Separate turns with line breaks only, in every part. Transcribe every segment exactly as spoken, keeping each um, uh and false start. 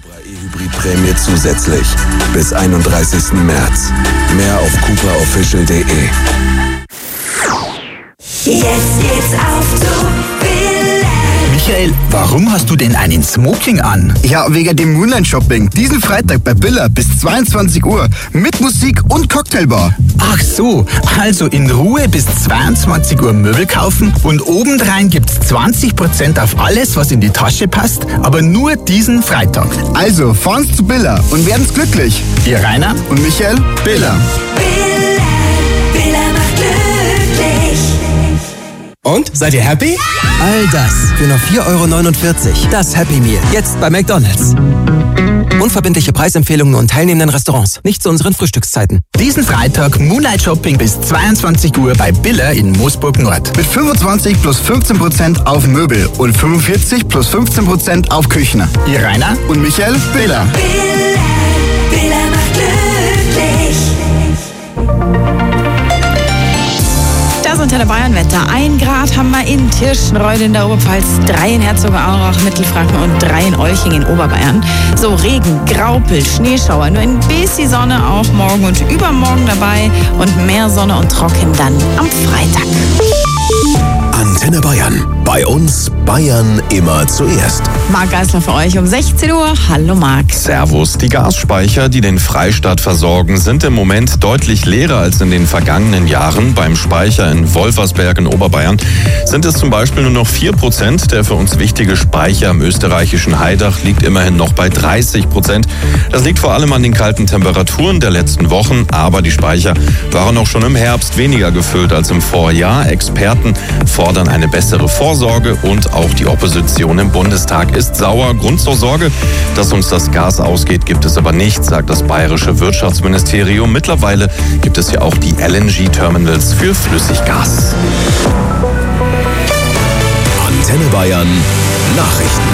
Cupra E-Hybrid-Prämie zusätzlich. Bis einunddreißigsten März. Mehr auf cupra official punkt de.
Jetzt geht's auf zu Billa.
Michael, warum hast du denn einen Smoking an?
Ja, wegen dem Moonlight-Shopping. Diesen Freitag bei Billa bis zweiundzwanzig Uhr. Mit Musik und Cocktailbar.
Ach so, also in Ruhe bis zweiundzwanzig Uhr Möbel kaufen und obendrein gibt's zwanzig Prozent auf alles, was in die Tasche passt, aber nur diesen Freitag.
Also, fahren's zu Billa und werden's glücklich.
Ihr Rainer
und Michael, Billa.
Billa, Billa macht glücklich.
Und, seid ihr happy?
All das für nur vier Euro neunundvierzig. Das Happy Meal. Jetzt bei McDonald's. Unverbindliche Preisempfehlungen und teilnehmenden Restaurants. Nicht zu unseren Frühstückszeiten.
Diesen Freitag Moonlight Shopping bis zweiundzwanzig Uhr bei Billa in Moosburg Nord.
Mit fünfundzwanzig plus fünfzehn Prozent auf Möbel und fünfundvierzig plus fünfzehn Prozent auf Küchen.
Ihr Rainer
und Michael, Billa.
Billa, Billa macht glücklich.
Das Antenne Bayern Wetter. Ein Grad haben wir in Tirschenreuth in der Oberpfalz, drei in Herzogenaurach, Mittelfranken und drei in Olching in Oberbayern. So Regen, Graupel, Schneeschauer, nur ein bisschen Sonne auch morgen und übermorgen dabei und mehr Sonne und trocken dann am Freitag.
Antenne Bayern. Bei uns Bayern immer zuerst.
Marc Geisler für euch um sechzehn Uhr. Hallo Marc.
Servus. Die Gasspeicher, die den Freistaat versorgen, sind im Moment deutlich leerer als in den vergangenen Jahren. Beim Speicher in Wolfersberg in Oberbayern sind es zum Beispiel nur noch vier Prozent. Der für uns wichtige Speicher im österreichischen Haidach liegt immerhin noch bei dreißig Prozent. Das liegt vor allem an den kalten Temperaturen der letzten Wochen. Aber die Speicher waren auch schon im Herbst weniger gefüllt als im Vorjahr. Experten fordern eine bessere Vorsorge und auch die Opposition im Bundestag ist sauer. Grund zur Sorge, dass uns das Gas ausgeht, gibt es aber nicht, sagt das bayerische Wirtschaftsministerium. Mittlerweile gibt es ja auch die L N G-Terminals für Flüssiggas.
Antenne Bayern Nachrichten.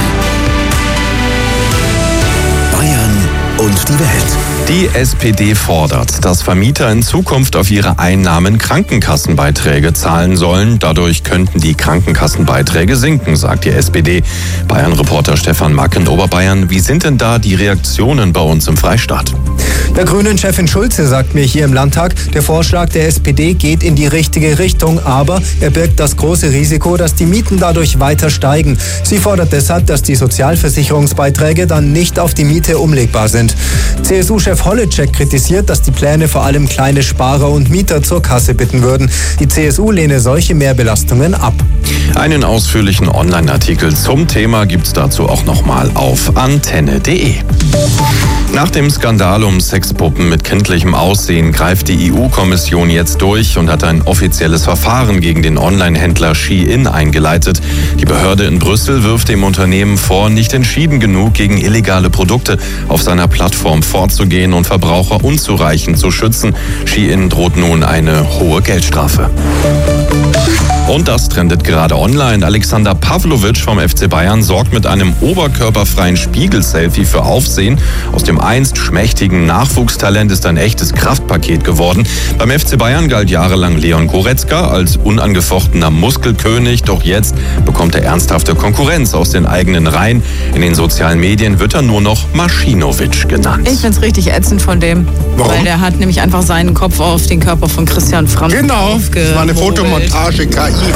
Bayern und die Welt.
Die S P D fordert, dass Vermieter in Zukunft auf ihre Einnahmen Krankenkassenbeiträge zahlen sollen. Dadurch könnten die Krankenkassenbeiträge sinken, sagt die S P D. Bayern-Reporter Stefan Mack in Oberbayern. Wie sind denn da die Reaktionen bei uns im Freistaat?
Der Grünen-Chefin Schulze sagt mir hier im Landtag, der Vorschlag der S P D geht in die richtige Richtung, aber er birgt das große Risiko, dass die Mieten dadurch weiter steigen. Sie fordert deshalb, dass die Sozialversicherungsbeiträge dann nicht auf die Miete umlegbar sind. C S U-Chef Holleczek kritisiert, dass die Pläne vor allem kleine Sparer und Mieter zur Kasse bitten würden. Die C S U lehne solche Mehrbelastungen ab.
Einen ausführlichen Online-Artikel zum Thema gibt's dazu auch nochmal auf antenne punkt de. Nach dem Skandal um Sexpuppen mit kindlichem Aussehen greift die E U-Kommission jetzt durch und hat ein offizielles Verfahren gegen den Online-Händler Shein eingeleitet. Die Behörde in Brüssel wirft dem Unternehmen vor, nicht entschieden genug gegen illegale Produkte auf seiner Plattform vorzugehen und Verbraucher unzureichend zu schützen. Shein droht nun eine hohe Geldstrafe. Und das trendet gerade online. Alexander Pavlovic vom F C Bayern sorgt mit einem oberkörperfreien Spiegel-Selfie für Aufsehen. Aus dem einst schmächtigen Nachwuchstalent ist ein echtes Kraftpaket geworden. Beim F C Bayern galt jahrelang Leon Goretzka als unangefochtener Muskelkönig. Doch jetzt bekommt er ernsthafte Konkurrenz aus den eigenen Reihen. In den sozialen Medien wird er nur noch Maschinovic genannt.
Ich find's richtig ätzend von dem.
Warum?
Weil der hat nämlich einfach seinen Kopf auf den Körper von Christian Franz
Genau, das war eine Fotomontage, K I.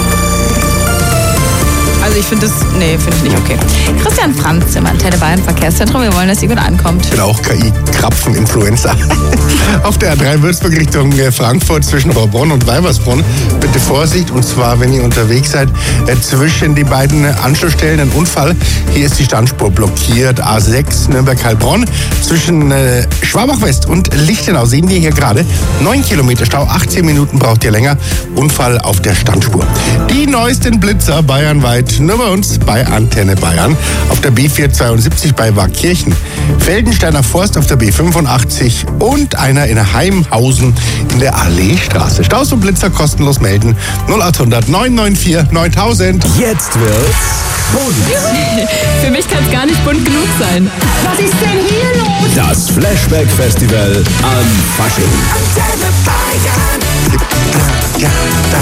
Also ich finde das, nee, finde ich nicht okay. Christian Franz im Antenne Bayern Verkehrszentrum, wir wollen, dass ihr gut ankommt.
Ich bin auch K I-Krapfen-Influencer. Auf der A drei Würzburg Richtung Frankfurt zwischen Baubrunn und Weibersbrunn. Bitte Vorsicht, und zwar, wenn ihr unterwegs seid, zwischen die beiden Anschlussstellen ein Unfall. Hier ist die Standspur blockiert. A sechs Nürnberg-Heilbronn zwischen äh, Schwabach-West und Lichtenau sehen wir hier gerade. neun Kilometer Stau, achtzehn Minuten braucht ihr länger. Unfall auf der Standspur. Die neuesten Blitzer bayernweit nur bei uns bei Antenne Bayern. Auf der B vierhundertzweiundsiebzig bei Warkirchen, Feldensteiner Forst auf der B fünfundachtzig und einer in Heimhausen in der Alleestraße. Staus und Blitzer kostenlos melden. null achthundert neun neun vier neuntausend.
Jetzt wird's bunt.
Für mich kann es gar nicht bunt genug sein.
Was ist denn hier los?
Das Flashback Festival am Fasching.
Antenne Bayern.
Ja, da.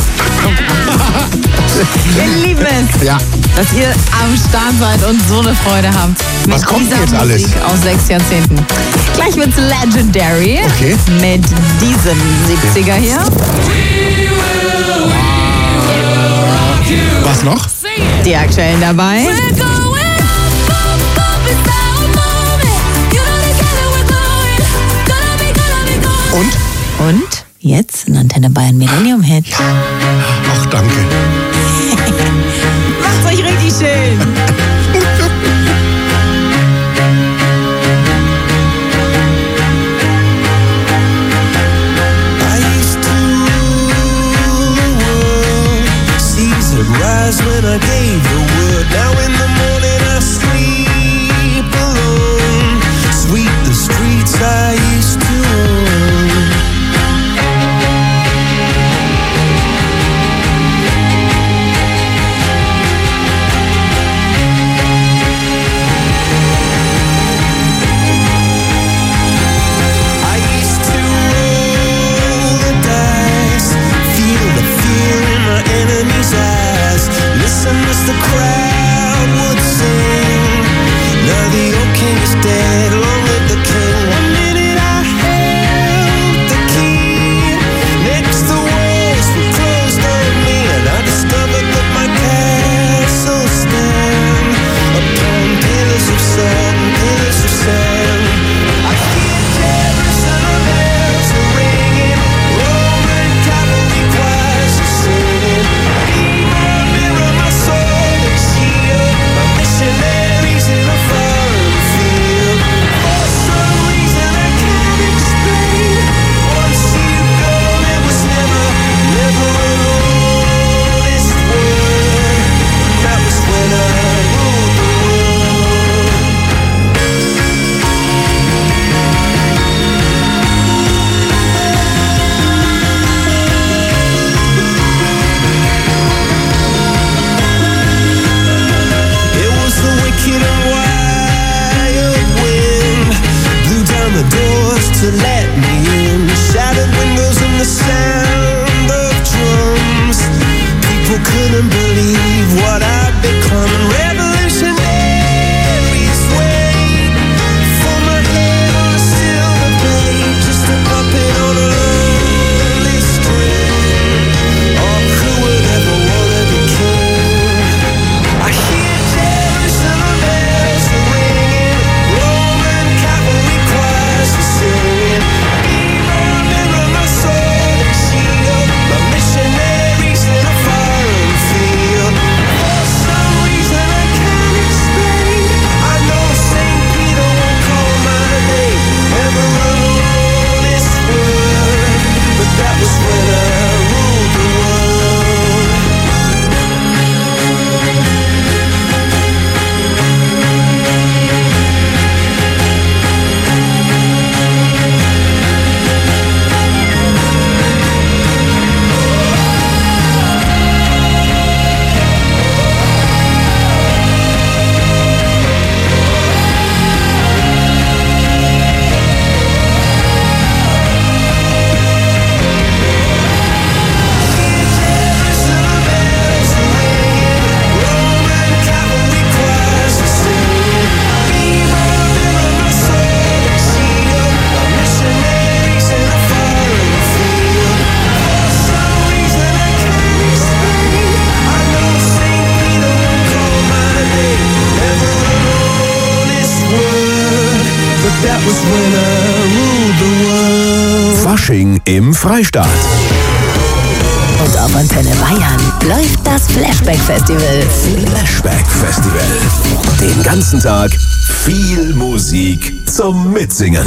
Wir lieben es,
Ja.
dass ihr am Start seid und so eine Freude habt. Mit
Was kommt
dieser
jetzt alles?
Musik aus sechs Jahrzehnten. Gleich wird's Legendary.
Okay.
Mit diesem siebziger hier.
Was noch?
Die aktuellen dabei.
Und?
Und jetzt ein Antenne Bayern Millennium Hit.
Ach, danke.
Macht's euch richtig schön.
Rise when I gave the word. Now in the morning I sleep alone. Sweep the streets I used to own. I used to roll the dice, feel the fear in my enemy's eyes. Listen as the crowd would sing. Now the old king is dead, long live the king. One minute I held the key. Next the walls were closed on me, and I discovered that my castle stand upon pillars of salt and pillars of sand. I hear Jerusalem bells are ringing, Roman cavalry choirs are singing. Missionaries in a foreign field. For some reason I can't explain. Once you go, it was never, never an honest word. That was when I ruled the world. It was the wicked and wild wind blew down the doors to let me in. Shattered windows and the sound of drums. People couldn't believe what I'd become. And revolutionaries wait for my head on a silver plate, just a puppet on a lonely string. Oh, who would ever wanna be king? I hear Jerusalem bells are ringing, Roman cavalry choirs are singing. Mirror, mirror, my sword and shield, my missionaries in a foreign field. For some reason I can't explain, I know Saint Peter won't call my name, never an honest word, but that was when I ruled the world. Jerusalem bells are ringing, Roman cavalry choirs are singing. Mirror, mirror, my sword and shield, my missionaries in a foreign field. For some reason I can't explain, I know Saint Peter won't call my name, never an honest word, but that was when I ruled the world.
Fasching im Freistaat.
Und auf Antenne Bayern läuft das Flashback Festival.
Flashback Festival. Den ganzen Tag viel Musik zum Mitsingen.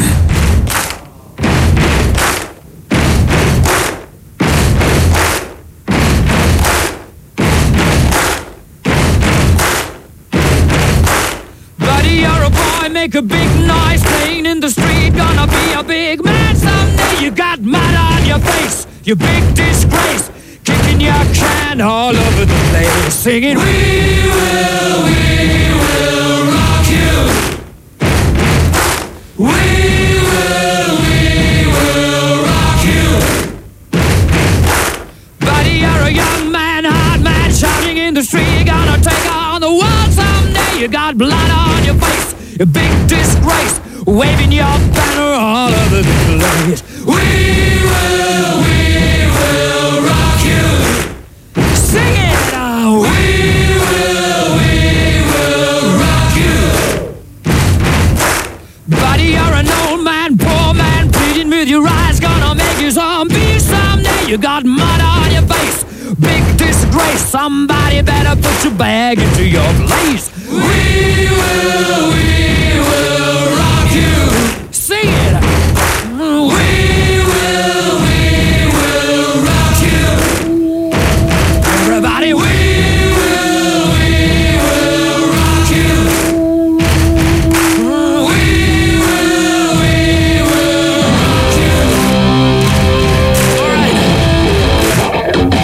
Buddy, you're a boy, make a big noise, playing in the street, gonna be a big man someday. You got mud on your face, you big disgrace, kicking your can all over the place, singing, we will, we will rock you. We will, we will rock you. got blood on your face, a big disgrace, waving your banner all over the place. We will, we will rock you. Sing it now. We will, we will rock you. Buddy, you're an old man, poor man, pleading with your eyes, gonna make you zombie someday. You got mud on your face, big disgrace. Somebody better put your bag into your place. We will, we will rock you. Sing it. We will, we will rock you. Everybody, we will, we will rock you. We will, we will rock you. All right.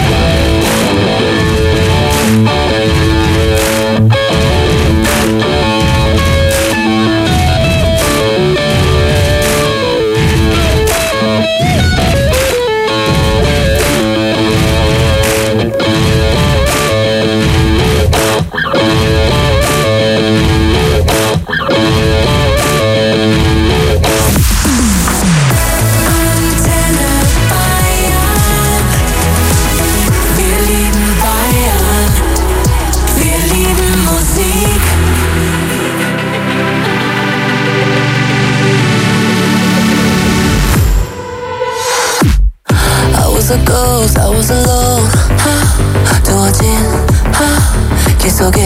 was a ghost, I was alone. 하, 두어진 하, 길 속에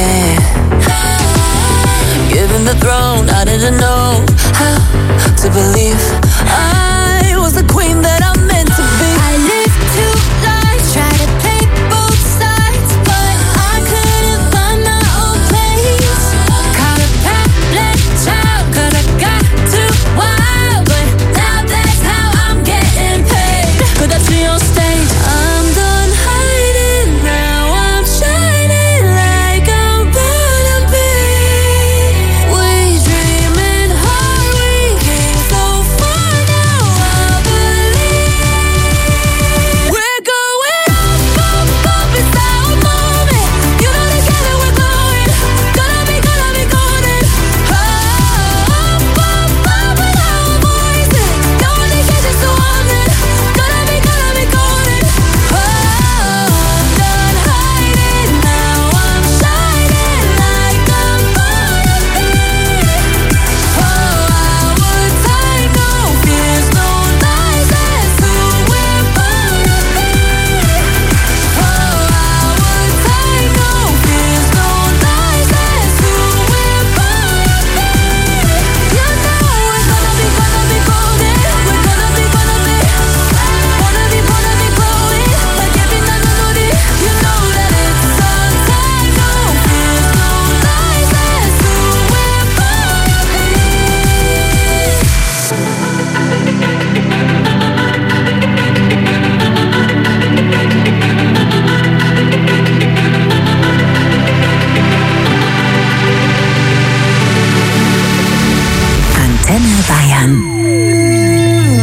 Given the throne, I didn't know how to believe I was the queen that I'm meant to be. I lived two lives, tried to play both sides, but I couldn't find my own place. Caught a pet child, cause I got too wild, but now that's how I'm getting paid. Could I see on stage? I'm done hiding, now I'm shining like I'm born to be. We dreaming hard, we came so far, now I believe. We're going up, up, up, it's our moment. You know together we're going, gonna be, gonna be golden. Up, up, up with our voices. No one can catch us, so I'm in. Gonna be, gonna be golden. Oh, I'm done hiding, now I'm shining like I'm born to be. Oh, our time, no fears, no lies, that's who we're born to be. Oh, our time, no fears, no lies, that's who we're born to be. You know we're gonna be, gonna be golden. We're gonna be, gonna be, wanna be, wanna be glowing like every night on it. You know that it's our time, no fears, no lies, that's who we're born to be.
Antenne Bayern.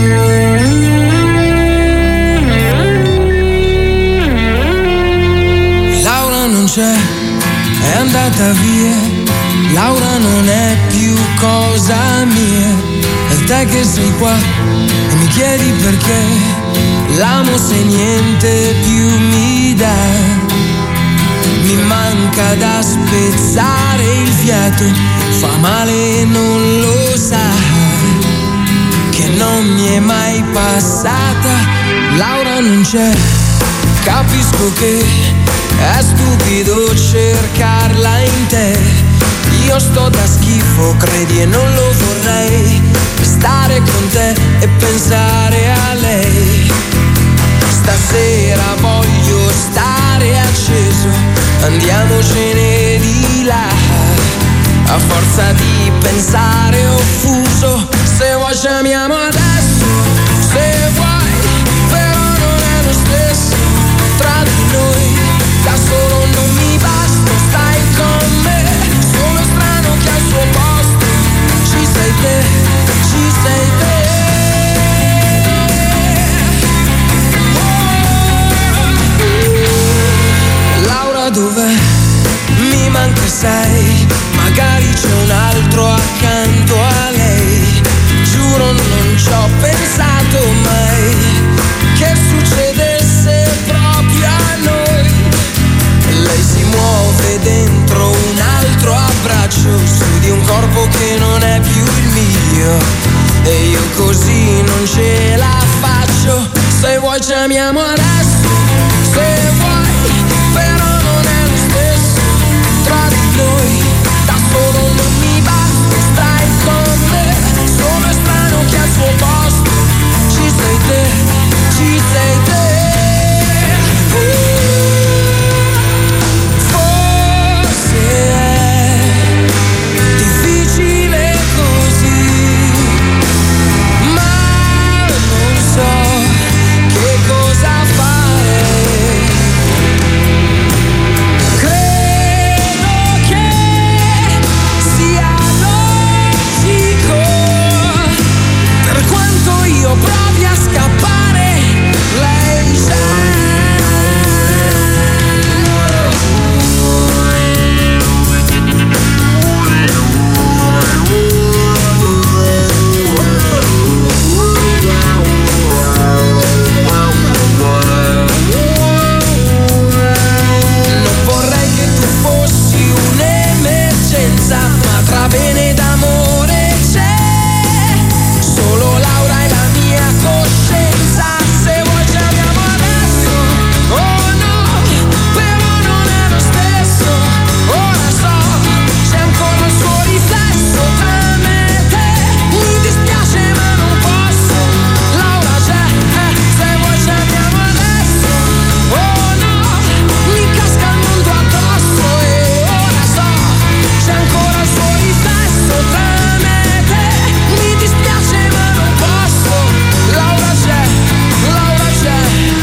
Laura non c'è, è andata via. Laura non è più cosa mia. E te che sei qua e mi chiedi perché l'amo se niente più mi dà. Mi manca da spezzare il fiato, fa male e non lo sa, che non mi è mai passata. Laura non c'è, capisco che è stupido cercarla in te. Io sto da schifo, credi, e non lo vorrei, stare con te e pensare a lei. Stasera voglio stare acceso, andiamocene di là. A forza di pensare offuso, se vuoi ci amiamo adesso, se vuoi, però non è lo stesso tra di noi. Da solo non mi basta, stai con me, sono strano che al suo posto ci sei te, ci sei te. Laura dov'è? Mi manca sei, magari io, e io così non ce la faccio. Se vuoi chiamiamo adesso, se vuoi, però non è lo stesso tra di noi. Da solo non mi basta, stai con me. Sono estraneo che al suo posto ci sei te, ci sei te. Provi a scappare, lei non vorrei che tu fossi un'emergenza, ma tra bene ed amore c'è solo Laura e la mia coscienza. Se vuoi chiamiamo adesso, oh no, però non è lo stesso. Ora so, c'è ancora il suo riflesso tra me e te. Mi dispiace ma non posso, Laura c'è, eh, se vuoi chiamiamo adesso, oh no, mi casca il mondo addosso. E ora so, c'è ancora il suo riflesso tra me e te. Mi dispiace ma non posso, Laura c'è, Laura c'è.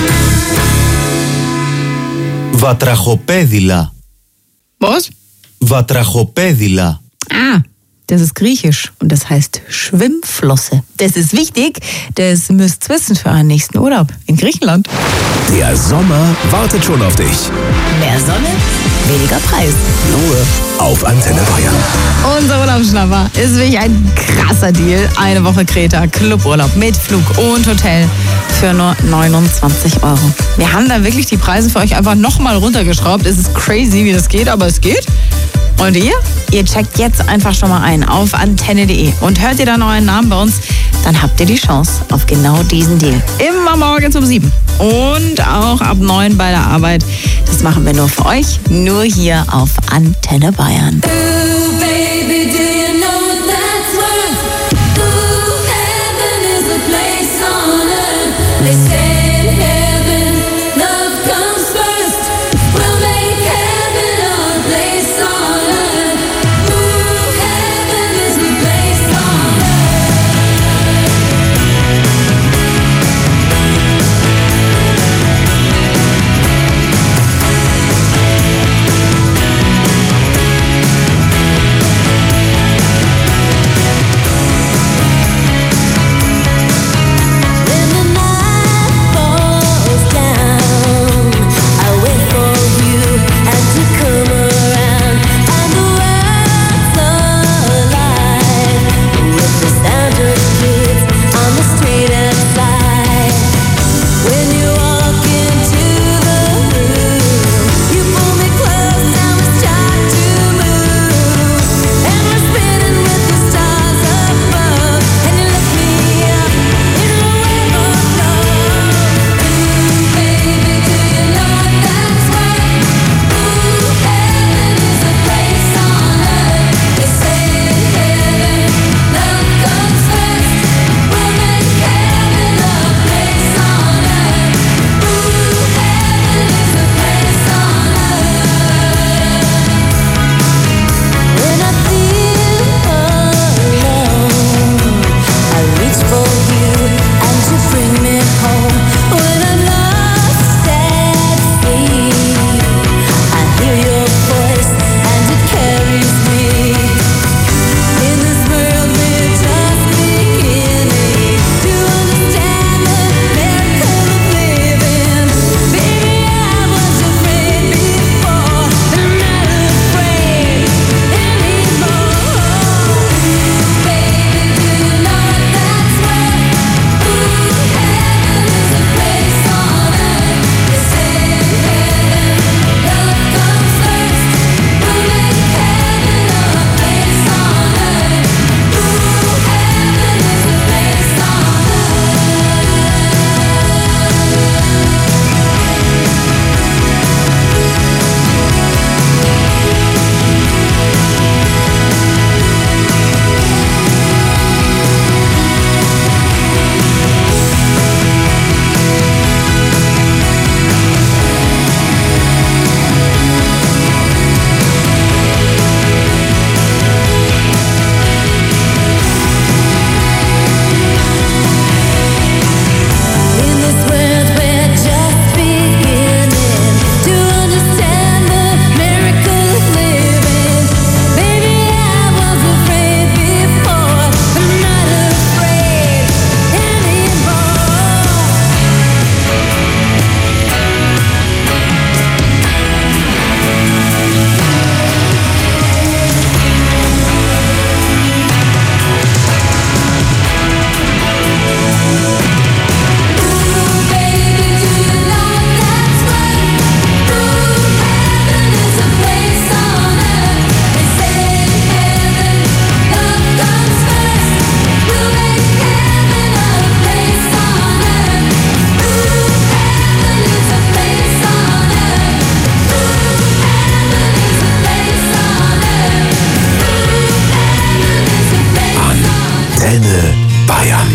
Βατραχοπέδιλα.
Was?
Βατραχοπέδιλα.
Ah, das ist griechisch und das heißt Schwimmflosse. Das ist wichtig, das müsst ihr wissen für euren nächsten Urlaub in Griechenland.
Der Sommer wartet schon auf dich.
Mehr Sonne, weniger Preis.
Nur auf Antenne Bayern.
Unser Urlaubsschnapper ist wirklich ein krasser Deal. Eine Woche Kreta, Cluburlaub mit Flug und Hotel für nur neunundzwanzig Euro. Wir haben da wirklich die Preise für euch einfach nochmal runtergeschraubt. Es ist crazy, wie das geht, aber es geht. Und ihr? Ihr checkt jetzt einfach schon mal ein auf antenne punkt de und hört ihr dann euren Namen bei uns, dann habt ihr die Chance auf genau diesen Deal. Immer morgens um sieben und auch ab neun bei der Arbeit. Das machen wir nur für euch, nur hier auf Antenne Bayern.
Baby, do you know that's worth? Ooh, heaven is a place on earth. They say in heaven, love comes first. We'll make heaven our place on earth. Ooh, heaven is a place on earth.
Antenne Bayern.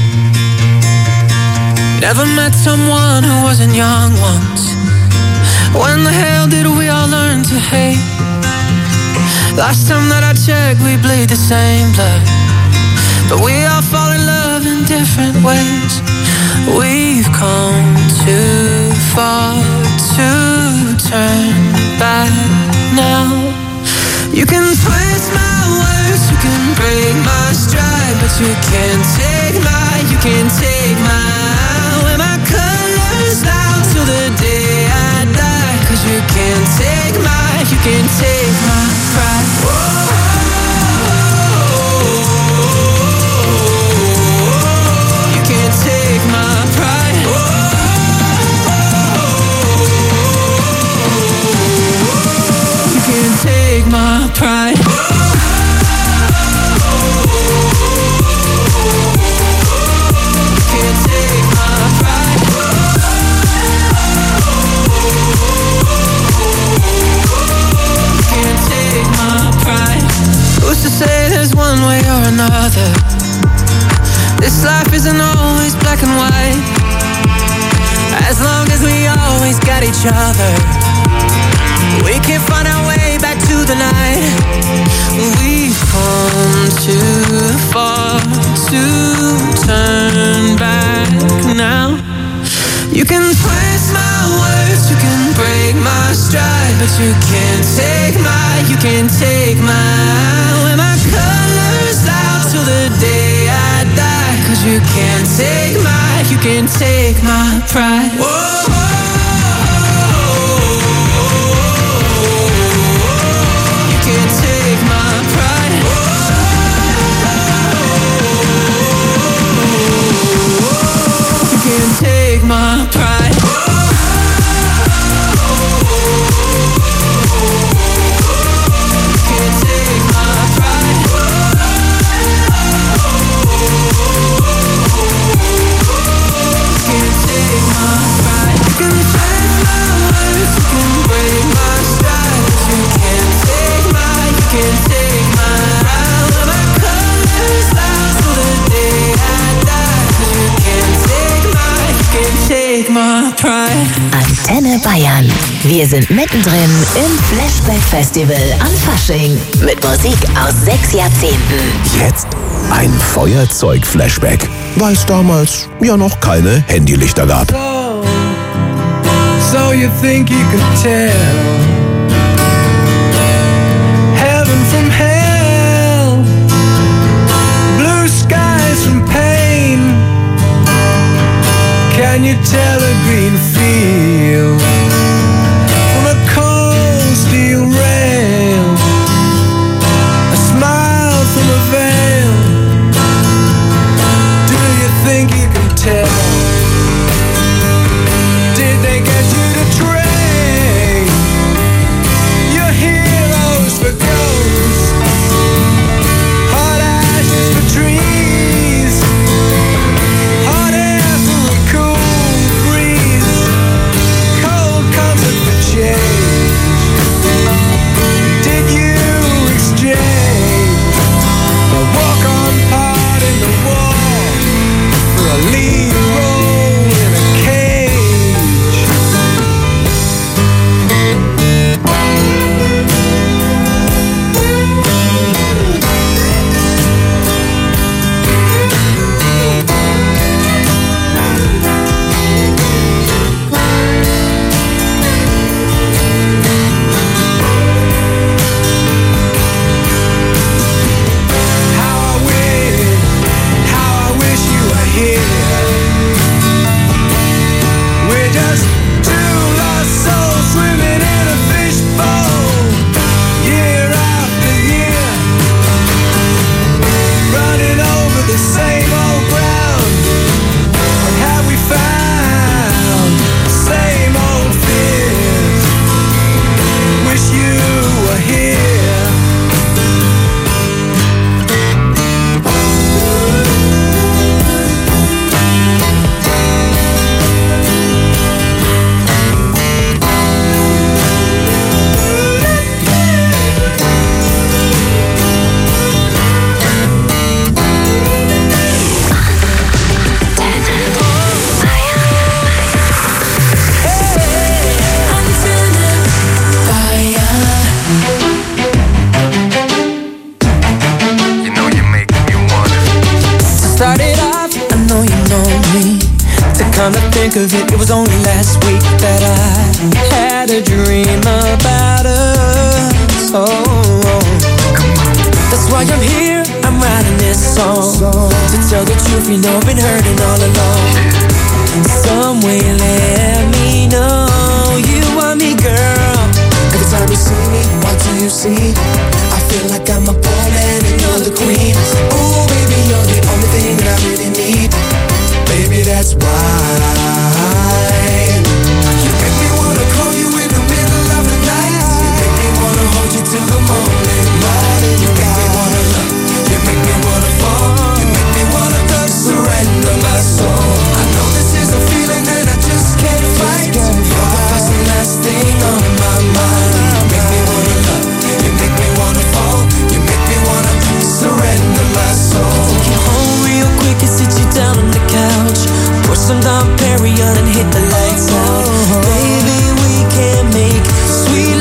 Never met someone who wasn't young once. When the hell did we all learn to hate? Last time that I checked, we bleed the same blood, but we all fall in love in different ways. We've come too far to turn back now. You can twist my words, you can break my stride, but you can't take my, you can't take my, wear my colors out till the day I die. Cause you can't take my, you can't take my pride. You can't take my pride. You can't take my pride. Who's to say there's one way or another? This life isn't always black and white. As long as we always got each other, we can find our way back to the night. We've come too far to turn back now. You can twist my words, you can break my stride, but you can't take my, you can't take my, wear my colors out till the day I die. Cause you can't take my, you can't take my pride. Whoa. You can't take my pride. You can't take my pride.
Antenne Bayern. Wir sind mittendrin im Flashback Festival an Fasching mit Musik aus sechs Jahrzehnten.
Jetzt ein Feuerzeug-Flashback, weil es damals ja noch keine Handylichter gab.
So, so you think you could tell heaven from hell, blue skies from pain. Can you tell a green field from a cold steel rail? A smile from a veil. Do you think you can tell? Did they get you to trade your heroes for ghosts? started off, I know you know me. To come to think of it, it was only last week that I had a dream about us. Oh, that's why I'm here, I'm writing this song. To tell the truth, you know I've been hurting all along. In some way, let me know you want me, girl. Every time you see me, what do you see? I feel like I'm a pawn and you're the queen. Oh, baby, you're the only thing that I really need. Baby, that's why you make me wanna call you in the middle of the night. You make me wanna hold you till the morning light. You make me wanna love, you make me wanna fall. You make me wanna surrender my soul. I know this is a feeling that I just can't fight. You're the first and last thing on my mind. You make me wanna love, you make me wanna fall. You make me wanna surrender my soul. Take you home real quick and sit you down on the couch. Pour some Dom Perignon and hit the lights out. Baby, we can make sweet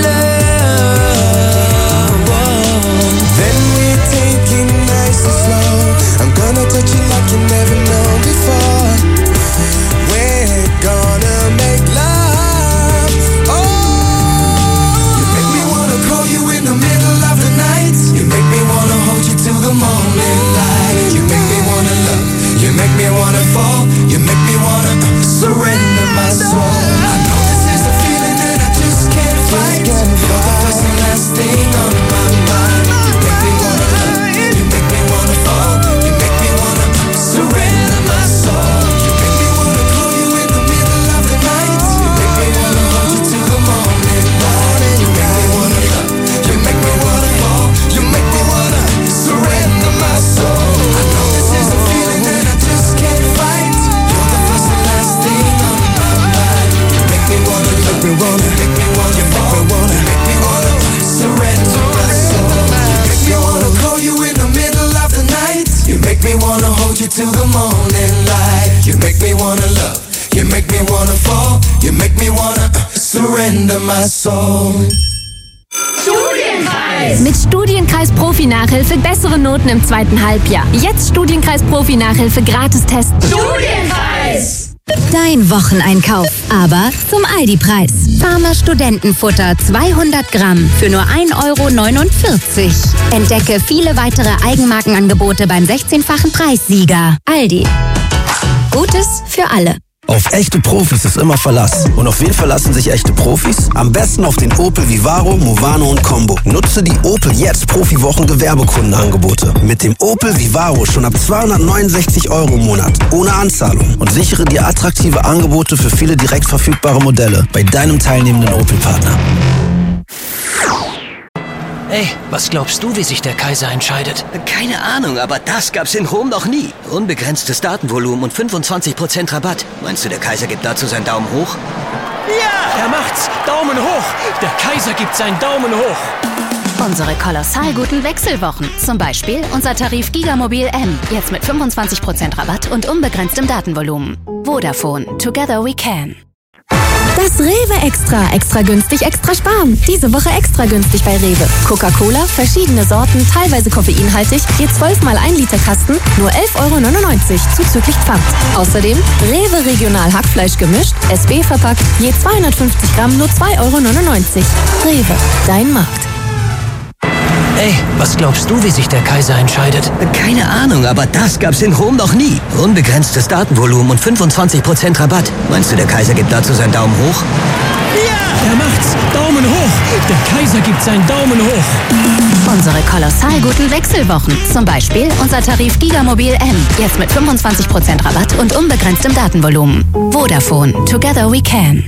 love. Then we take it nice and slow. I'm gonna touch you like you never known before. We're gonna make love. Oh, you make me wanna call you in the middle of the night. You make me wanna hold you till the morning light. You make me wanna love, you make me wanna fall. You make me wanna uh, surrender my soul. I know this is a feeling that I just can't fight. You're the first and last thing on my mind. You make me wanna love, you make me wanna fall. You make me wanna uh, surrender my soul. You make me wanna call you in the middle of the night. You make me wanna hold you till the morning light. You make me wanna love, you make me wanna fall. You make me wanna surrender my soul. I know this is a feeling that I just can't fight. You're the first and last thing on my mind. You make me wanna love, you make me wanna fall. You make me wanna surrender my soul. You make me wanna call you in the middle of the night. You make me wanna hold you till the morning light. You make me wanna love, you make me wanna fall. You make me wanna uh, surrender my soul.
Studienkreis! Mit Studienkreis Profi-Nachhilfe bessere Noten im zweiten Halbjahr. Jetzt Studienkreis Profi-Nachhilfe gratis testen.
Studienkreis!
Dein Wocheneinkauf, aber zum Aldi-Preis. Farmer Studentenfutter zweihundert Gramm für nur ein Euro neunundvierzig. Entdecke viele weitere Eigenmarkenangebote beim sechzehnfachen Preissieger. Aldi. Gutes für alle.
Auf echte Profis ist immer Verlass. Und auf wen verlassen sich echte Profis? Am besten auf den Opel Vivaro, Movano und Combo. Nutze die Opel jetzt Profi-Wochen-Gewerbekundenangebote. Mit dem Opel Vivaro schon ab zweihundertneunundsechzig Euro im Monat. Ohne Anzahlung. Und sichere dir attraktive Angebote für viele direkt verfügbare Modelle bei deinem teilnehmenden Opel-Partner.
Ey, was glaubst du, wie sich der Kaiser entscheidet?
Keine Ahnung, aber das gab's in Rom noch nie. Unbegrenztes Datenvolumen und fünfundzwanzig Prozent Rabatt. Meinst du, der Kaiser gibt dazu seinen Daumen hoch?
Ja, er macht's. Daumen hoch. Der Kaiser gibt seinen Daumen hoch.
Unsere kolossal guten Wechselwochen. Zum Beispiel unser Tarif Gigamobil M. Jetzt mit fünfundzwanzig Prozent Rabatt und unbegrenztem Datenvolumen. Vodafone. Together we can.
Das Rewe Extra. Extra günstig, extra sparen. Diese Woche extra günstig bei Rewe. Coca-Cola, verschiedene Sorten, teilweise koffeinhaltig, je zwölf mal ein Liter Kasten, nur elf Euro neunundneunzig, zuzüglich Pfand. Außerdem Rewe Regional Hackfleisch gemischt, S B verpackt, je zweihundertfünfzig Gramm, nur zwei Euro neunundneunzig. Rewe, dein Markt.
Ey, was glaubst du, wie sich der Kaiser entscheidet?
Keine Ahnung, aber das gab's in Rom noch nie. Unbegrenztes Datenvolumen und fünfundzwanzig Prozent Rabatt. Meinst du, der Kaiser gibt dazu seinen Daumen hoch?
Ja, er macht's. Daumen hoch. Der Kaiser gibt seinen Daumen hoch.
Unsere kolossal guten Wechselwochen. Zum Beispiel unser Tarif Gigamobil M. Jetzt mit fünfundzwanzig Prozent Rabatt und unbegrenztem Datenvolumen. Vodafone. Together we can.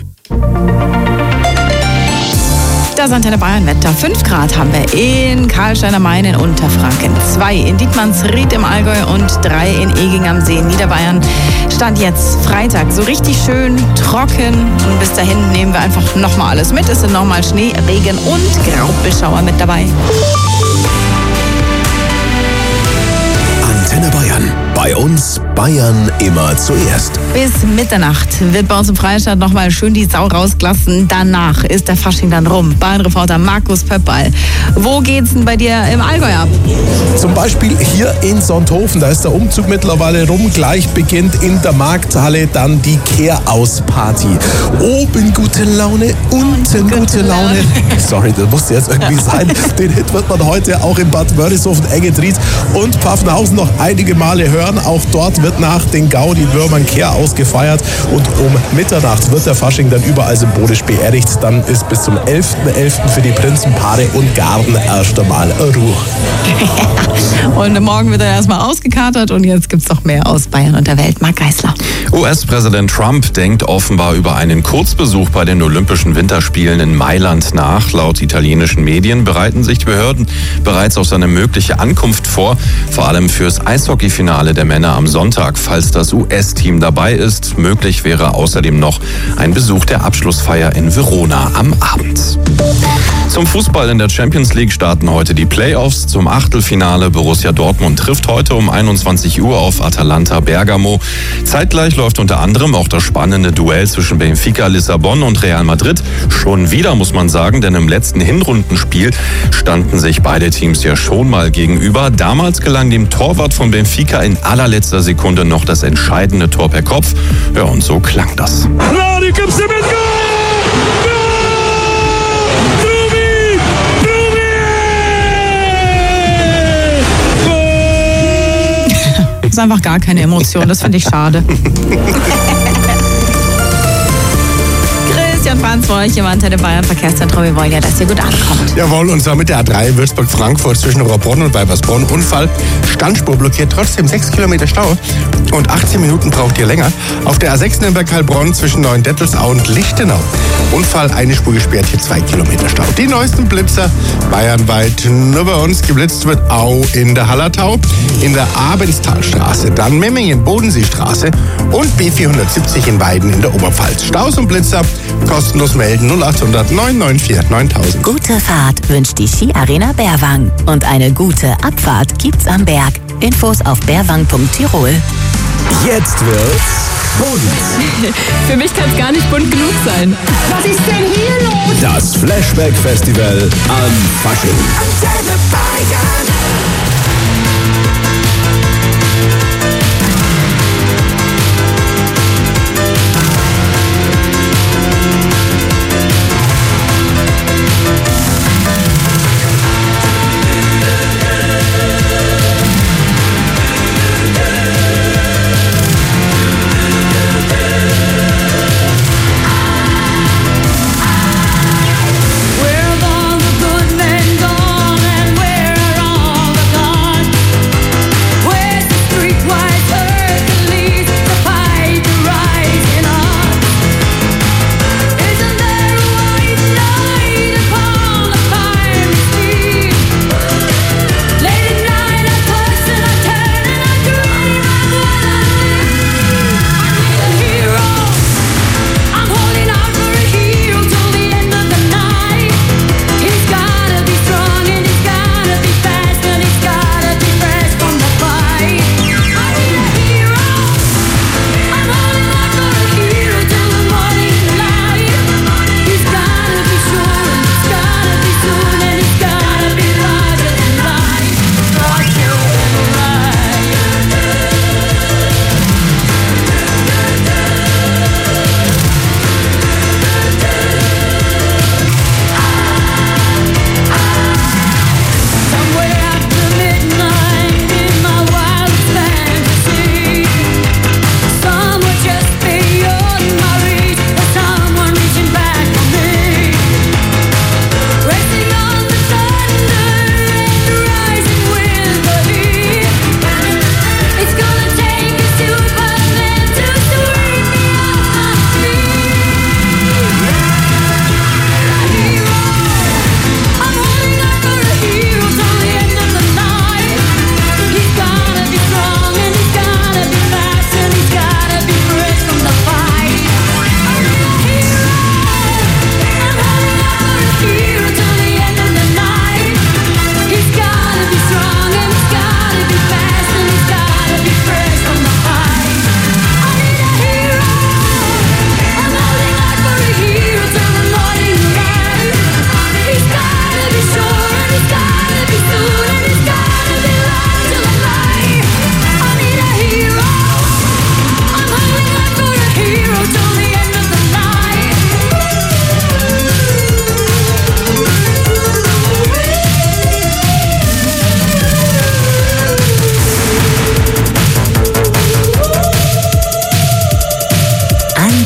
Das Antenne Bayern Wetter. fünf Grad haben wir in Karlstein am Main in Unterfranken, zwei in Dietmannsried im Allgäu und drei in Eging am See in Niederbayern. Stand jetzt Freitag, so richtig schön trocken. Und bis dahin nehmen wir einfach nochmal alles mit. Es sind nochmal Schnee, Regen und Graupelschauer mit dabei.
Antenne Bayern. Bei uns Bayern immer zuerst.
Bis Mitternacht wird bei uns im Freistaat nochmal schön die Sau rausgelassen. Danach ist der Fasching dann rum. Bayern-Reporter Markus Pöppal. Wo geht's denn bei dir im Allgäu ab?
Zum Beispiel hier in Sonthofen, da ist der Umzug mittlerweile rum. Gleich beginnt in der Markthalle dann die Kehrausparty. Oben gute Laune, unten gute Laune. Sorry, das musste jetzt irgendwie sein. Den Hit wird man heute auch in Bad Wörishofen, Eggetried und Pfaffenhausen noch einige Male hören. Auch dort wird nach den Gaudi-Würmern Kehraus gefeiert und um Mitternacht wird der Fasching dann überall symbolisch beerdigt. Dann ist bis zum elften elften für die Prinzenpaare und Garden erst einmal Ruhe.
Und morgen wird er erstmal ausgekatert und jetzt gibt's noch mehr aus Bayern und der Welt. Marc Geisler.
U S-Präsident Trump denkt offenbar über einen Kurzbesuch bei den Olympischen Winterspielen in Mailand nach. Laut italienischen Medien bereiten sich die Behörden bereits auf seine mögliche Ankunft vor, vor allem fürs Eishockeyfinale der Männer am Sonntag, falls das U S-Team dabei ist. Möglich wäre außerdem noch ein Besuch der Abschlussfeier in Verona am Abend. Zum Fußball in der Champions League starten heute die Playoffs. Zum Achtelfinale Borussia Dortmund trifft heute um einundzwanzig Uhr auf Atalanta Bergamo. Zeitgleich läuft unter anderem auch das spannende Duell zwischen Benfica Lissabon und Real Madrid. Schon wieder, muss man sagen, denn im letzten Hinrundenspiel standen sich beide Teams ja schon mal gegenüber. Damals gelang dem Torwart von Benfica in allerletzter Sekunde noch das entscheidende Tor per Kopf. Ja, und so klang das.
Das ist einfach gar keine Emotion, das finde ich schade. Christian Franz für euch im Antenne Bayern Verkehrszentrum. Wir wollen ja, dass ihr gut ankommt.
Jawohl, und zwar mit der A drei Würzburg-Frankfurt zwischen Rohrbronn und Weibersbronn. Unfall, Standspur blockiert, trotzdem sechs Kilometer Stau und achtzehn Minuten braucht ihr länger. Auf der A sechs Nürnberg-Heilbronn zwischen Neuendettelsau und Lichtenau. Unfall, eine Spur gesperrt, hier zwei Kilometer Stau. Die neuesten Blitzer bayernweit nur bei uns. Geblitzt wird Au in der Hallertau, in der Abendstalstraße, dann Memmingen, Bodenseestraße und B vierhundertsiebzig in Weiden in der Oberpfalz. Staus und Blitzer kostenlos melden null acht hundert neun neun vier neuntausend.
Gute Fahrt wünscht die Ski-Arena Berwang. Und eine gute Abfahrt gibt's am Berg. Infos auf berwang punkt tirol.
Jetzt wird's bunt.
Für mich kann es gar nicht bunt genug sein.
Was ist denn hier los?
Das Flashback Festival am Fasching.
Antenne Bayern.
Where have all the good men gone and where are all the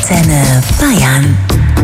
Antenne Bayern.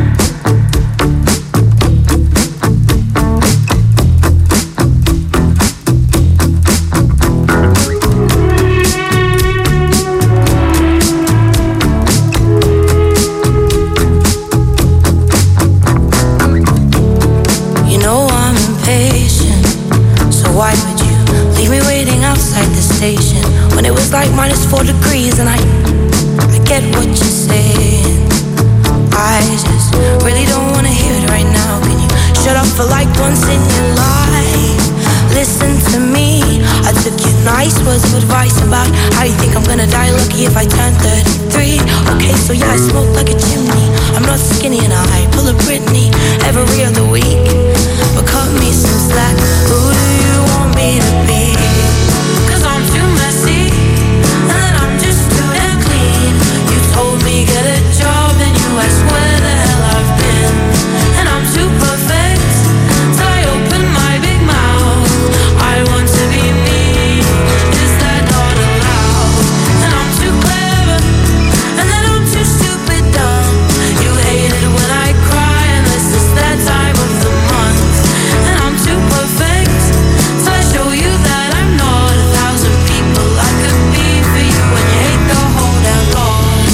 You know I'm impatient, so why would you leave me waiting outside the station when it was like minus four degrees and I, I get what you're saying. I just really don't wanna hear it right now. Can you shut up for like once in your life? Listen to me. I took your nice words of advice about how you think I'm gonna die lucky if I turn thirty-three. Okay, so yeah, I smoke like a chimney. I'm not skinny and I pull a Britney every other week. But cut me some slack. Who do you want me to be? 'Cause I'm too messy and I'm just too damn clean. You told me get a job and you asked where the hell I've been. And I'm too perfect till I open my big mouth. I want to be me. Is that not allowed? And I'm too clever and then I'm too stupid dumb. You hate it when I cry and this is that time of the month. And I'm too perfect so I show you that I'm not a thousand people I could be for you. When you hate the whole damn lot.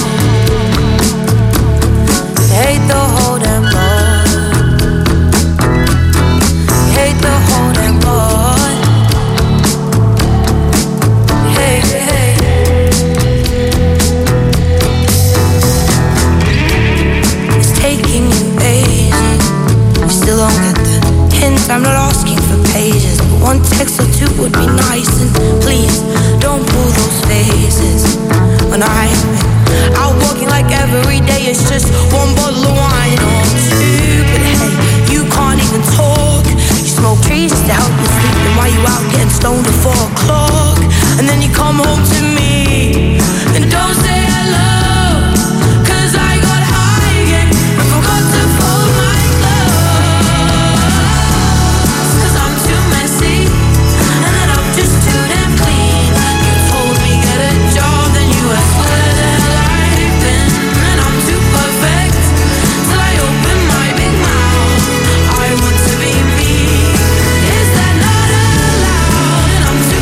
You hate the whole damn lot. You hate the whole damn lot. Hey, hey. It's taking you ages. You still don't get the hint. I'm not asking for pages, but one text or two would be nice. And please don't pull those faces when I'm out walking like every day. It's just one bottle of wine or two. But hey, you can't even talk. You smoke trees just to help you sleep. And while you out getting stoned at four o'clock, and then you come home to me and don't say hello. 'Cause I got high again and forgot to fold my clothes. 'Cause I'm too messy and then I'm just too damn clean. You told me get a job, then you asked where the hell I've been. And I'm too perfect till I open my big mouth. I want to be me. Is that not allowed? And I'm too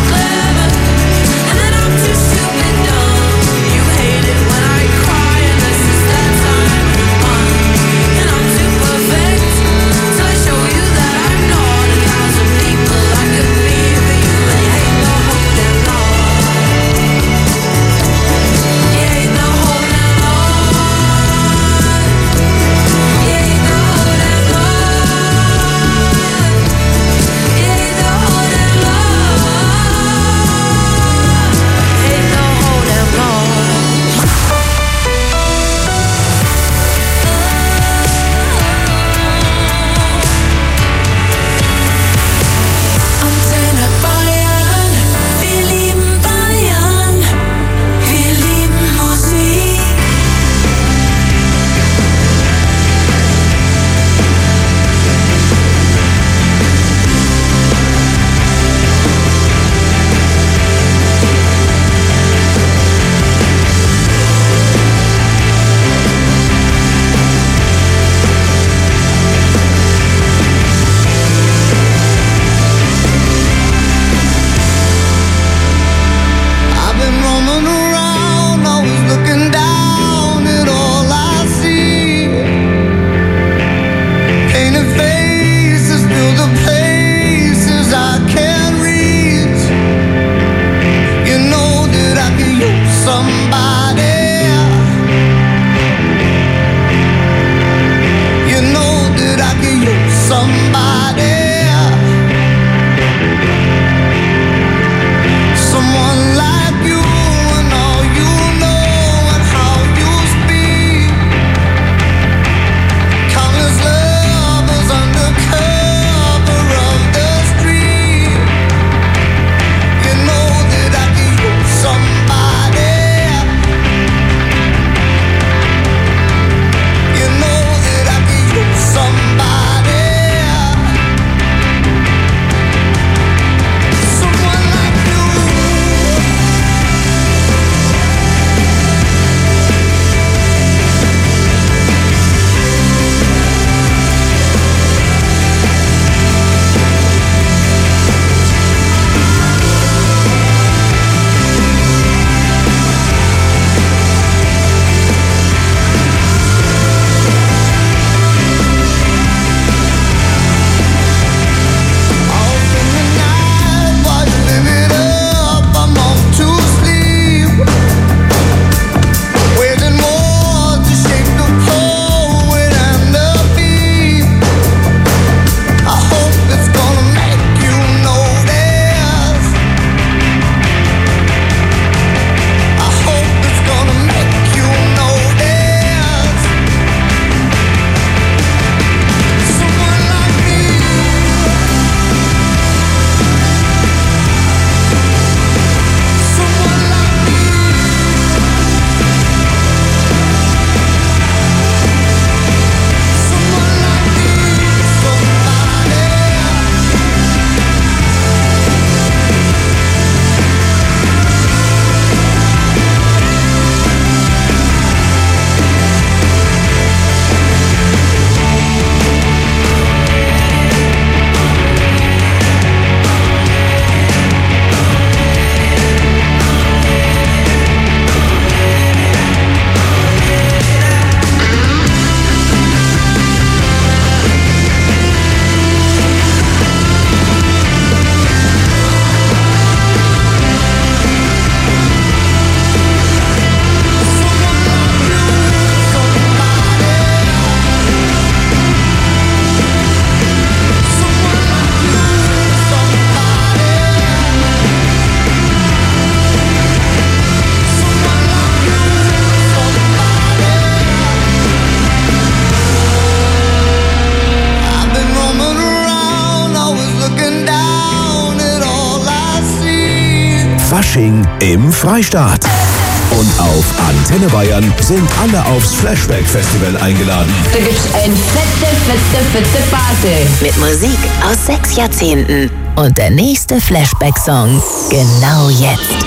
Fasching im Freistaat. Und auf Antenne Bayern sind alle aufs Flashback Festival eingeladen.
Da gibt's ein fette, fette, fette Party. Mit Musik aus sechs Jahrzehnten. Und der nächste Flashback-Song genau jetzt.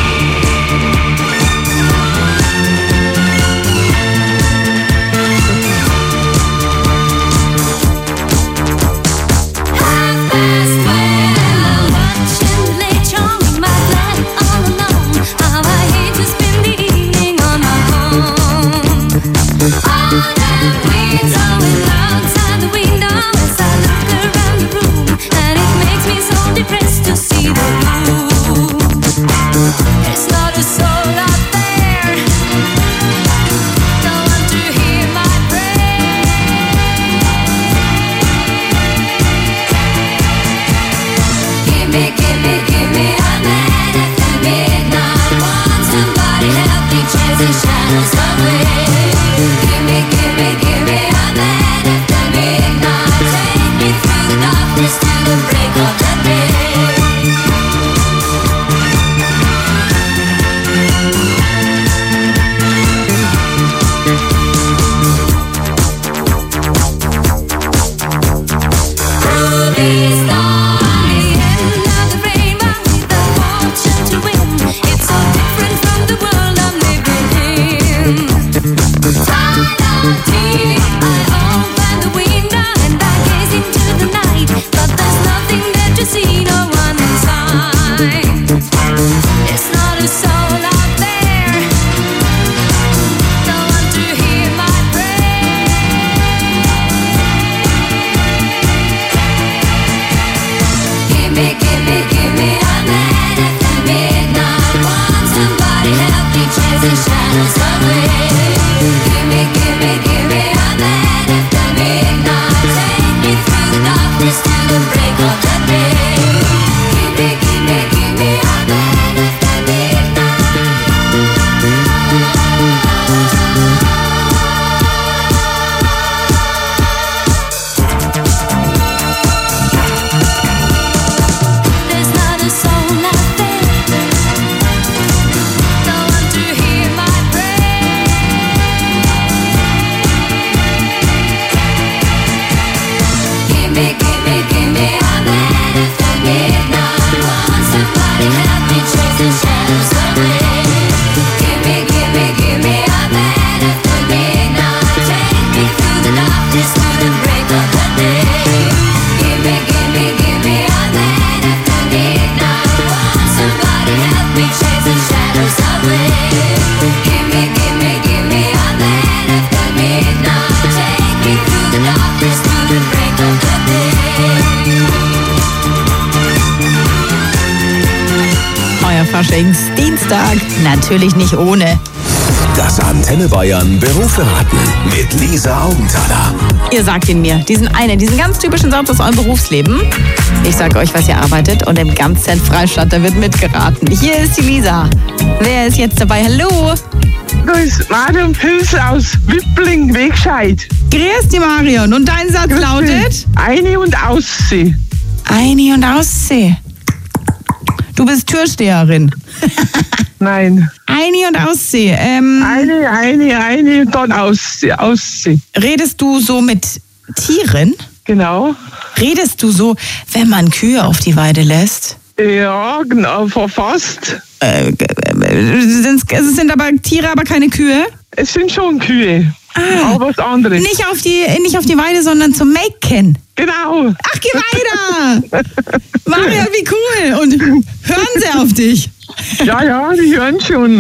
Faschingsdienstag. Natürlich nicht ohne.
Das Antenne Bayern Berufsberaten mit Lisa Augenthaler.
Ihr sagt ihn mir, diesen einen, diesen ganz typischen Satz aus eurem Berufsleben. Ich sage euch, was ihr arbeitet und im ganzen Freistaat, da wird mitgeraten. Hier ist die Lisa. Wer ist jetzt dabei? Hallo?
Da ist Marion Pilsel aus Wippling, Wegscheid.
Grüß dich, Marion. Und dein Satz Grüß lautet?
Eine und Aussee.
Eine und Aussee. Du bist Türsteherin.
Nein.
Eine und Aussee. Ähm,
eine, eine, eine und dann Aussee, Aussee.
Redest du so mit Tieren?
Genau.
Redest du so, wenn man Kühe auf die Weide lässt?
Ja, genau, fast.
Äh, es sind aber Tiere, aber keine Kühe?
Es sind schon Kühe.
Ah,
aber was anderes.
Nicht auf die, nicht auf die Weide, sondern zum Melken.
Genau.
Ach, geh weiter! Maria, wie cool! Und hören sie auf dich?
Ja, ja, die hören schon.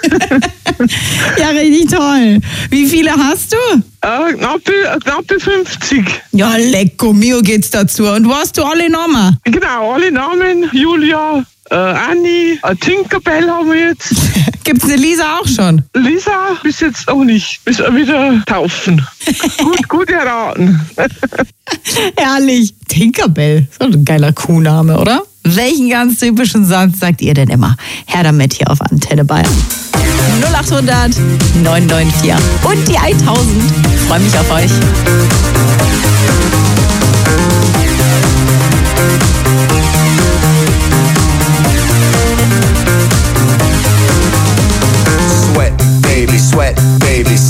Ja, richtig toll. Wie viele hast du?
Äh, knappe, knappe fünfzig.
Ja, lecko mio geht's dazu. Und wo hast du alle Namen?
Genau, alle Namen. Julia, äh, Anni, äh, Tinkerbell haben wir jetzt.
Gibt's eine Lisa auch schon?
Lisa bis jetzt auch nicht. Bis wir wieder taufen. gut, gut erraten.
Herrlich. Tinkerbell. So ein geiler Kuhname, oder? Welchen ganz typischen Satz sagt ihr denn immer? Her damit hier auf Antenne Bayern. null acht hundert neun neun vier und die tausend. Ich freue mich auf euch.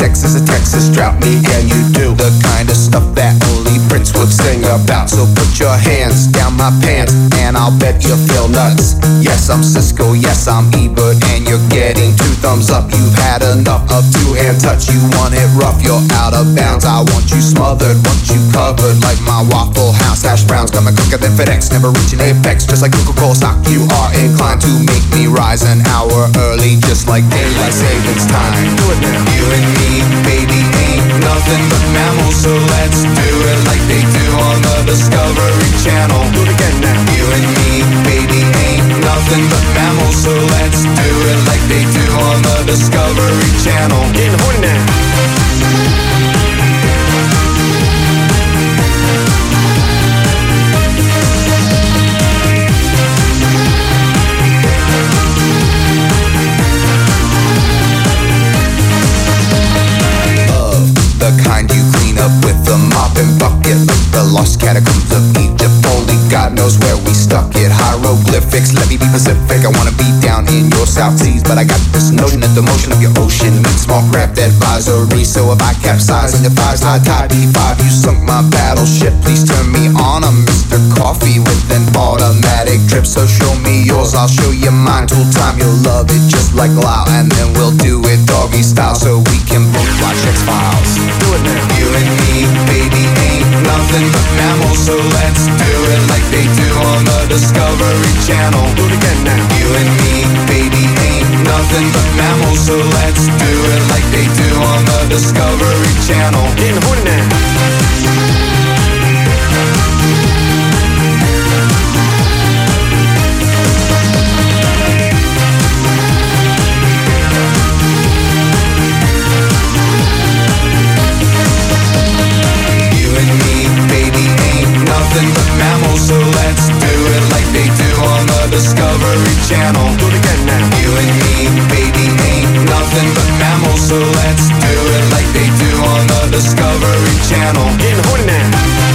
sex is a Texas drought. Me and you do the kind of stuff that only Prince would sing about. So put your hands down my pants and I'll bet you feel nuts. Yes, I'm Cisco, yes, I'm Ebert, and you're getting two thumbs up. You've had enough of two-hand touch. You want it rough, you're out of bounds. I want you smothered, want you covered like my Waffle House hash browns. Coming quicker than FedEx, never reaching apex. Just like Coca-Cola stock, you are inclined to make me rise an hour early, just like daylight savings time. Do it now. You and me, baby, ain't nothing but mammals, so let's do it like they do on the Discovery Channel. Do it again now. You and me, baby, ain't nothing but mammals, so let's do it like they do on the Discovery Channel. Getting horny now. The kind you clean up with a mop and bucket, like the lost catacombs of Egypt. Only God knows where we stuck it. Hieroglyphics, let me be Pacific. I wanna be down in your South Seas, but I got this notion that the motion of your ocean means small craft advisory. So if I capsize on your thighs, high tide D five, you sunk my battleship. Please turn me on. I'm Mister Coffee with an automatic drip. So show me yours, I'll show you mine. Tool time, you'll love it just like Lau, and then we'll do it doggy style so we can both watch X-Files. Do it now. You and me, baby, ain't nothing but mammals, so let's do it like they do on the Discovery Channel. Do it again now. You and me, baby, ain't nothing but mammals, so let's do it like they do on the Discovery Channel. Getting horny now. Nothing but mammals, so let's do it like they do on the Discovery Channel. Do it again now. You and me, baby, ain't nothing but mammals, so let's do it like they do on the Discovery Channel. Getting horny now.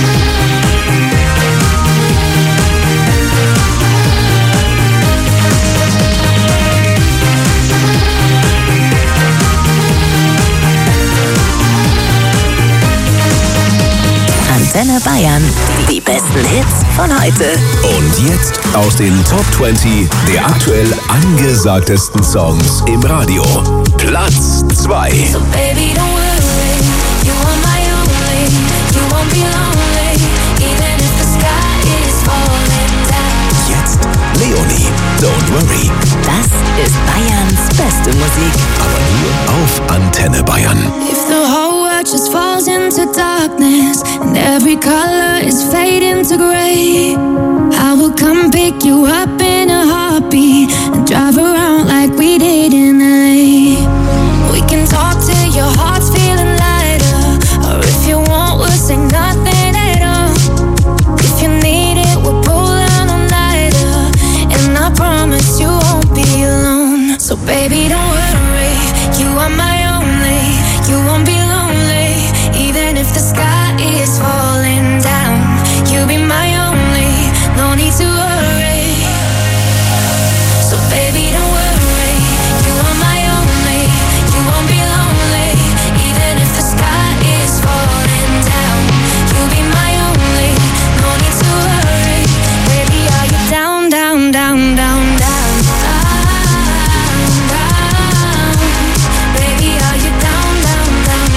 Antenne Bayern. Die besten Hits von heute.
Und jetzt aus den Top zwanzig der aktuell angesagtesten Songs im Radio. Platz zwei.
So baby, don't worry, you are my only, you won't be lonely, even if the sky is falling down.
Jetzt Leonie, Don't Worry.
Das ist Bayerns beste Musik.
Aber nur auf Antenne Bayern.
If the whole world just falls into darkness and every color is fading to gray, I will come pick you up in a heartbeat and drive around like we did in L A. We can talk till your heart's feeling lighter, or if you want, we'll say nothing at all. If you need it, we'll pull down all nighter, and I promise you won't be alone. So baby, don't worry, you are my only, you won't be lonely, even if the sky is falling down. You'll be my only, no need to worry. So baby, don't worry, you are my only, you won't be lonely, even if the sky is falling down. You'll be my only, no need to worry. Baby, are you down, down, down, down, down? Down, down. Baby, are you down, down, down,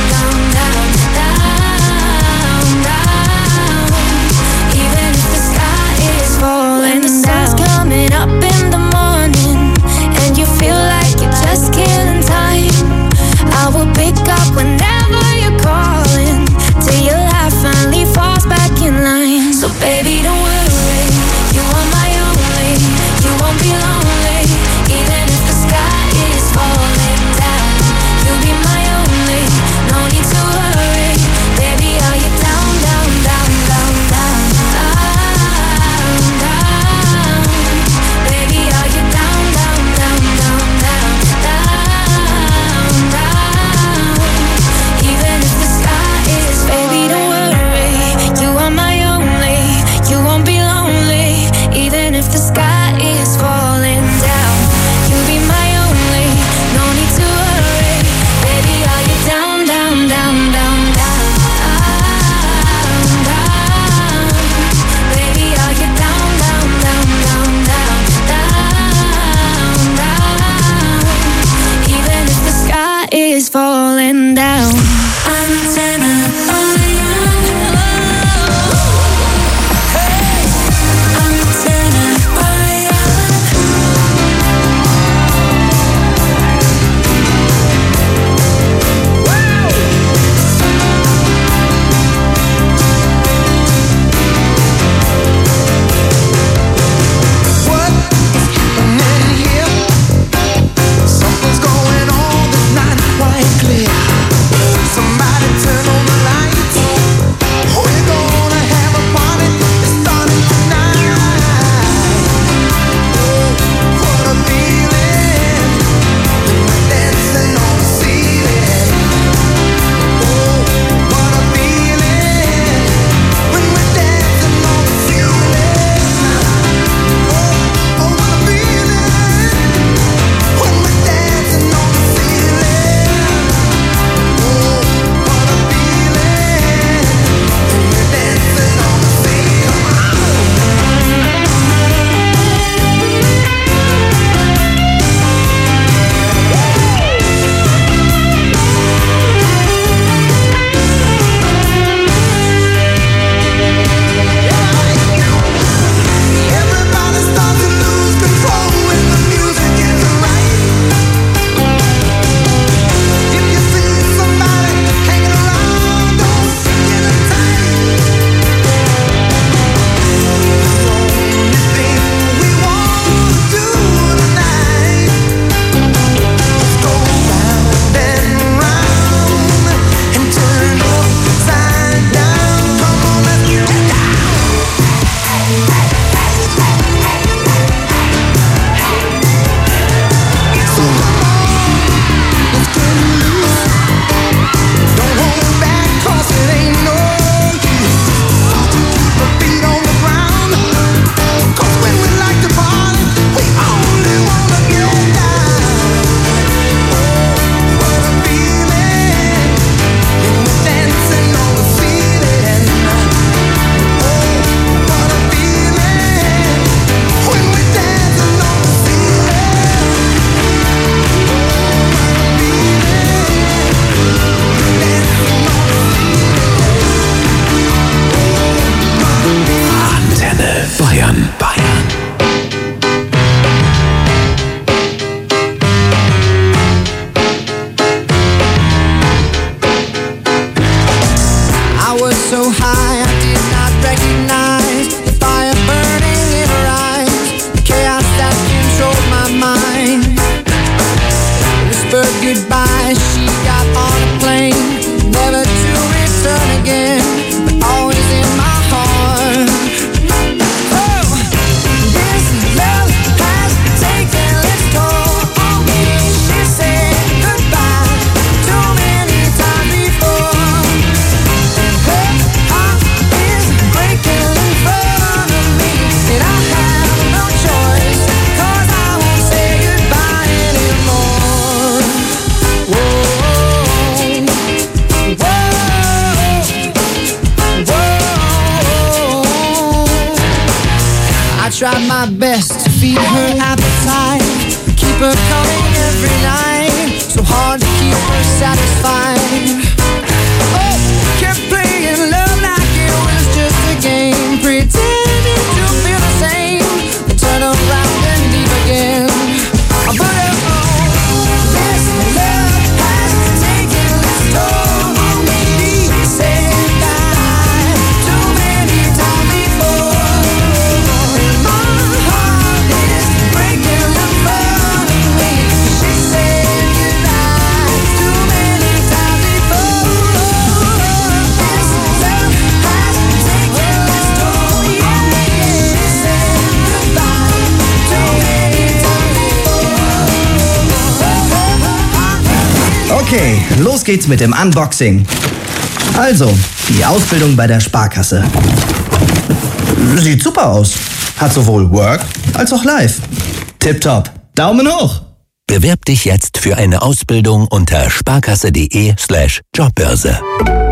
her goodbye. She got on a plane, never to return again, but always in my heart. Oh, this love has taken its toll on me. She said goodbye too many times before. Her heart is breaking in front of me, and I have no choice, 'cause I won't say goodbye anymore. Whoa, whoa, whoa. I tried my best to feed her appetite, keep her coming every night, so hard to keep her satisfied. Oh, kept playing love like it was just a game, pretending to feel the same, then turn around and leave again. But oh, this love has taken its toll on me. She said goodbye too many times before, and my heart is breaking in front of me. She said goodbye too many times before. This love has taken its toll on me. She said goodbye too many times
Okay, los geht's mit dem Unboxing. Also, die Ausbildung bei der Sparkasse. Sieht super aus. Hat sowohl Work als auch Live. Tipptopp. Daumen hoch.
Bewerb dich jetzt für eine Ausbildung unter sparkasse.de slash Jobbörse.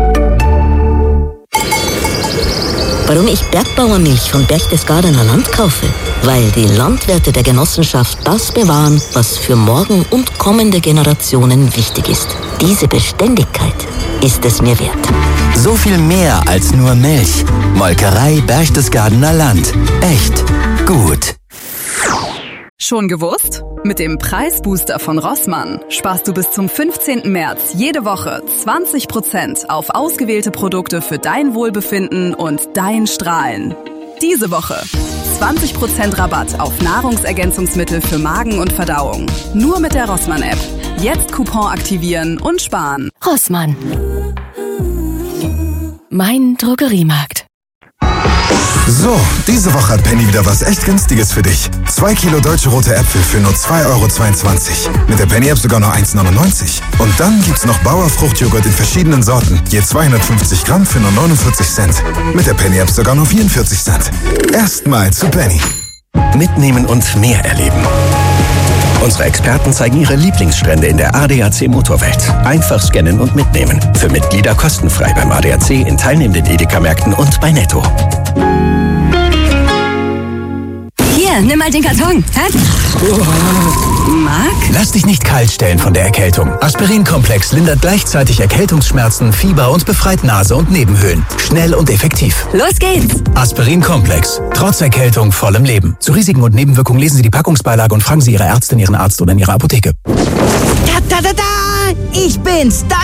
Warum ich Bergbauermilch von Berchtesgadener Land kaufe? Weil die Landwirte der Genossenschaft das bewahren, was für morgen und kommende Generationen wichtig ist. Diese Beständigkeit ist es mir wert.
So viel mehr als nur Milch. Molkerei Berchtesgadener Land. Echt gut.
Schon gewusst? Mit dem Preisbooster von Rossmann sparst du bis zum fünfzehnten März jede Woche zwanzig Prozent auf ausgewählte Produkte für dein Wohlbefinden und dein Strahlen. Diese Woche zwanzig Prozent Rabatt auf Nahrungsergänzungsmittel für Magen und Verdauung. Nur mit der Rossmann-App. Jetzt Coupon aktivieren und sparen.
Rossmann. Mein Drogeriemarkt.
So, diese Woche hat Penny wieder was echt Günstiges für dich. Zwei Kilo deutsche rote Äpfel für nur zwei Euro zweiundzwanzig. Mit der Penny-App sogar nur eins neunundneunzig. Und dann gibt's noch Bauer Fruchtjoghurt in verschiedenen Sorten. Je zweihundertfünfzig Gramm für nur neunundvierzig Cent. Mit der Penny-App sogar nur vierundvierzig Cent. Erstmal zu Penny.
Mitnehmen und mehr erleben. Unsere Experten zeigen ihre Lieblingsstrände in der A D A C Motorwelt. Einfach scannen und mitnehmen. Für Mitglieder kostenfrei beim A D A C in teilnehmenden Edeka-Märkten und bei Netto.
Hier, nimm mal den Karton. Hä? Marc?
Lass dich nicht kalt stellen von der Erkältung. Aspirin-Komplex lindert gleichzeitig Erkältungsschmerzen, Fieber und befreit Nase und Nebenhöhlen. Schnell und effektiv.
Los geht's!
Aspirin-Komplex. Trotz Erkältung voll im Leben. Zu Risiken und Nebenwirkungen lesen Sie die Packungsbeilage und fragen Sie Ihre Ärztin, Ihren Arzt oder in Ihrer Apotheke.
Da, da, da, da! Ich bin's, dein